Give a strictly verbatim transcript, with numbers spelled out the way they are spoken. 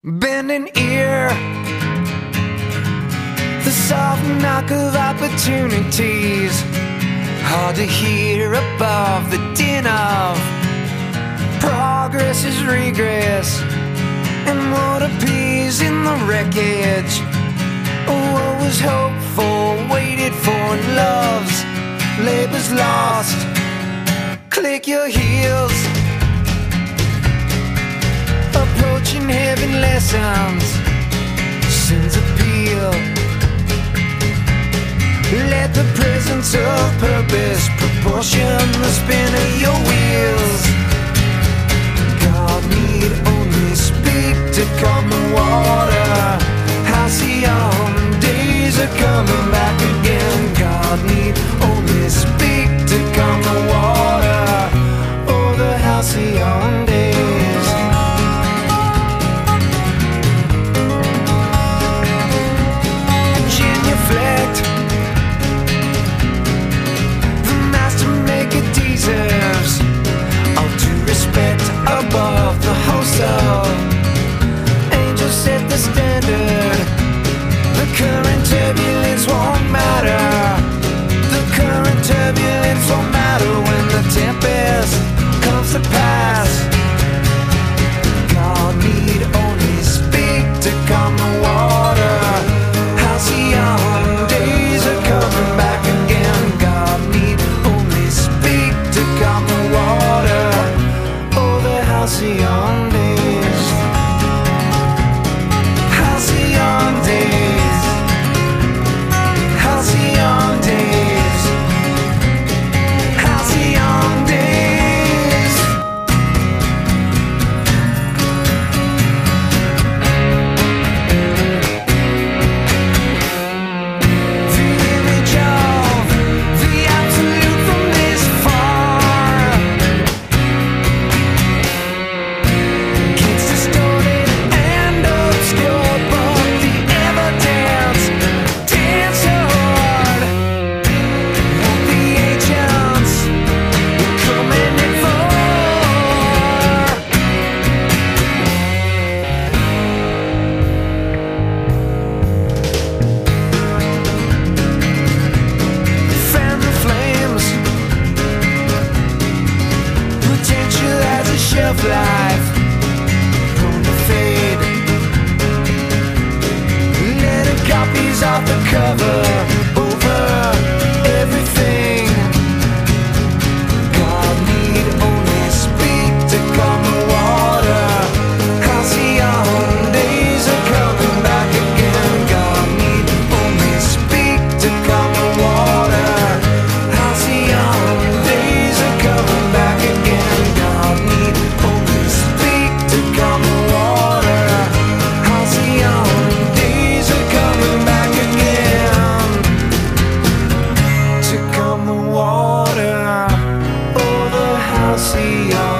Bend an ear, the soft knock of opportunities, hard to hear above the din of progress is regress, and what appears in the wreckage, what was hoped for, waited for, and love's labor's lost. Click your heels, approaching heaven lessons, sins appeal. Let the presence of purpose proportion the spin of your wheels. God need only speak to calm the water. Halcyon days are coming back again. God need only speak to calm the water. Oh, the halcyon days. Genuflect, the master maker deserves all due respect above the host of angels set the standard. The current turbulence won't matter. The current turbulence won't matter when the tempest comes to pass. God need only speak to calm the water. Halcyon days are coming back again. God need only speak to calm the water. Oh, the halcyon days. Halcyon days. Halcyon days. Halcyon days. The image of the absolute from this far gets distorted and obscured, but the evidence dance hard. What the ancients were coming in for. Fan the flames, potential as a shelf life, prone to fade. Letter copies off the cover over everything. God need only speak to calm the water. Halcyon days are coming back again. God need only speak to calm the water. Halcyon days are coming back again. God need only speak to calm the water. Halcyon days are coming back again. To calm the water. Oh, the halcyon